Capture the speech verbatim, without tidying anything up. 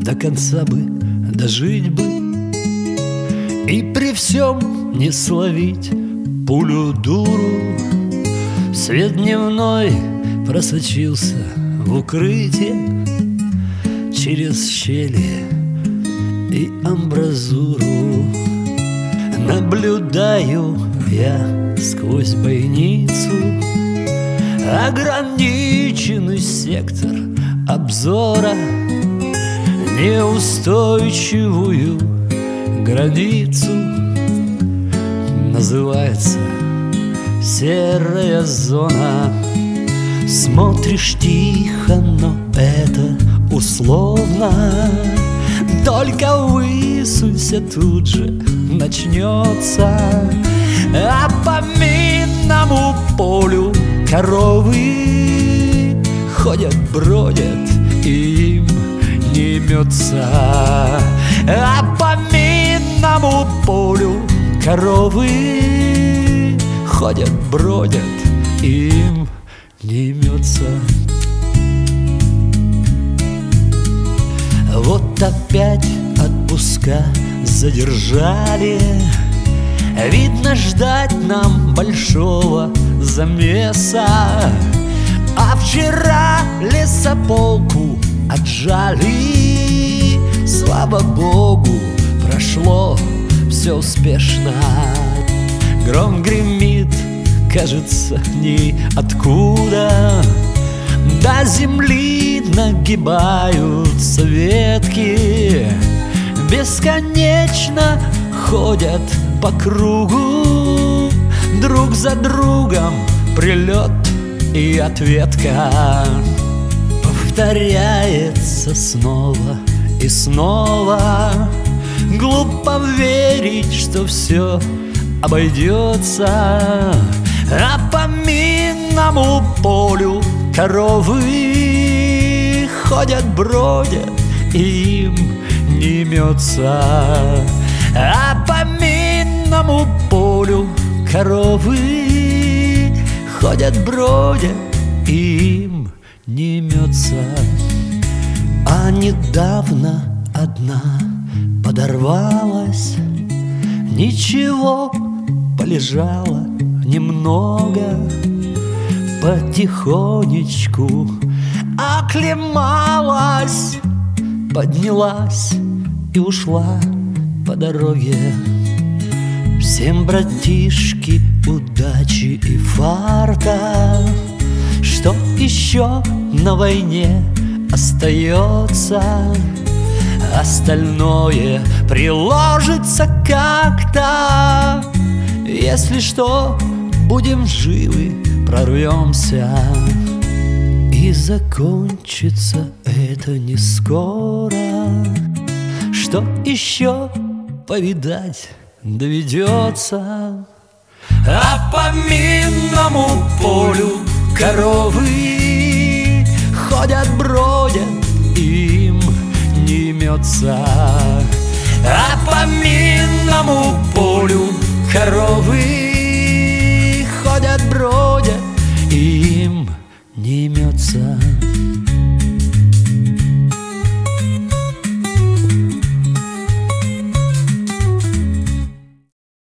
до конца бы дожить бы, и при всем не словить пулю дуру. Свет дневной просочился в укрытие через щели и амбразуру. Наблюдаю я сквозь бойницу ограниченный сектор обзора, неустойчивую границу. Называется серая зона. Смотришь тихо, но это условно. Только высунься, тут же начнется. А по минному полю коровы ходят, бродят, и им не имется. А по минному полю коровы ходят, бродят, и им не имется. Вот опять отпуска задержали. Видно, ждать нам большого замеса. А вчера лесополку отжали. Слава богу, прошло все успешно. Гром гремит, кажется, ниоткуда. До земли нагибаются ветки. Бесконечно ходят по кругу, друг за другом прилет и ответка. Повторяется снова и снова. Глупо верить, что все обойдется. А по минному полю коровы ходят, бродят, и им не имется. А по минному полю коровы ходят, бродят, и им не имется. А недавно одна подорвалась, ничего, полежала немного, потихонечку оклемалась, поднялась и ушла по дороге. Всем, братишки, удачи и фарта. Что еще на войне остается? Остальное приложится как-то. Если что, будем живы, прорвемся. И закончится это не скоро. Что еще повидать доведется. А по минному полю коровы ходят, бродят, им не имется. А по минному